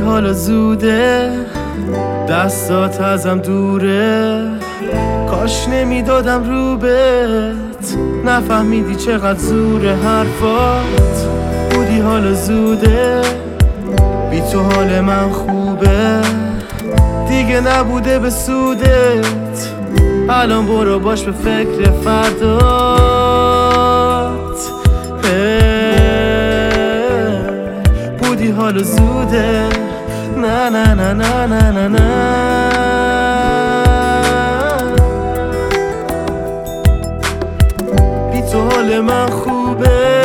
حالا زوده، دستات ازم دوره، کاش نمیدادم رو بهت، نفهمیدی چقدر زور حرفات. بودی حالا زوده، بی تو حال من خوبه، دیگه نبوده به سودت، الان برو باش به فکر فردات. بودی حالا زوده، نه نه نه نه نه نه نه، بی تو حال من خوبه.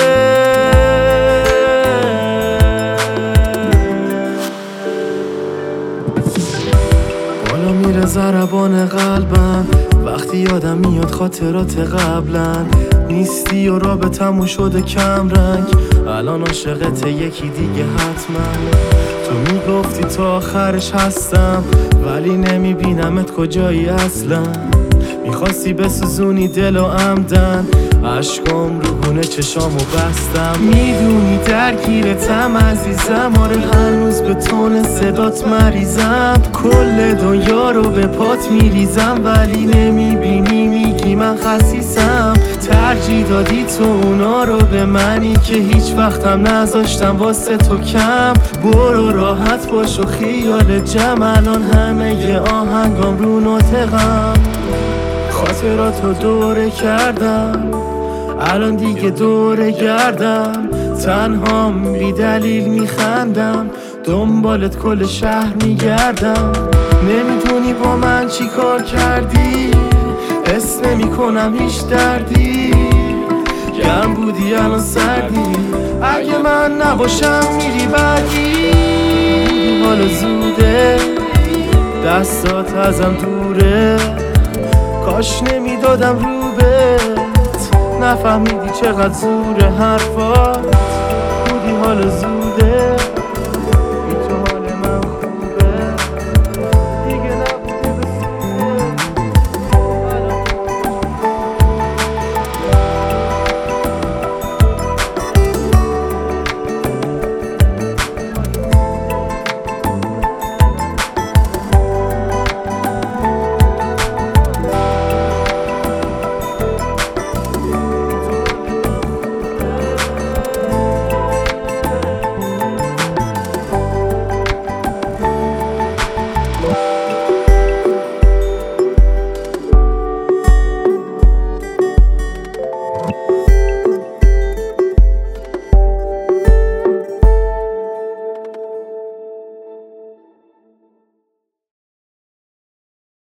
بالا میره ضربان قلبم وقتی یادم میاد خاطرات قبلن، نیستی و رابطمون شده کم رنگ، الان عاشقت یکی دیگه حتما. تو میگفتی تا آخرش هستم ولی نمیبینمت کجایی اصلا، میخواستی بسوزونی دل و عمدن، عشقام رو گونه چشامو بستم. میدونی درگیرتم عزیزم، آره هنوز به تون صدات مریضم، کل دنیا رو به پات میریزم ولی نمیبینی، میگی من خسیسم. ترجیح دادی تو اونا رو به منی که هیچ وقتم نذاشتم واسه تو کم. برو راحت باش و خیال جمع، الان همه آهنگام رو ناطقم، خاطراتو دوره کردم، الان دیگه دوره گردم، تنهام بی دلیل میخندم، دنبالت کل شهر میگردم. نمیدونی با من چی کار کردی، حس نمیکنم هیچ دردی، گرم بودی الان سردی، اگه من نباشم میری بعدی. حالا زوده، دستات ازم دوره، کاش نمیدادم رو بهت، نفهمیدی چقدر زور حرفات. بودی حالا زوده،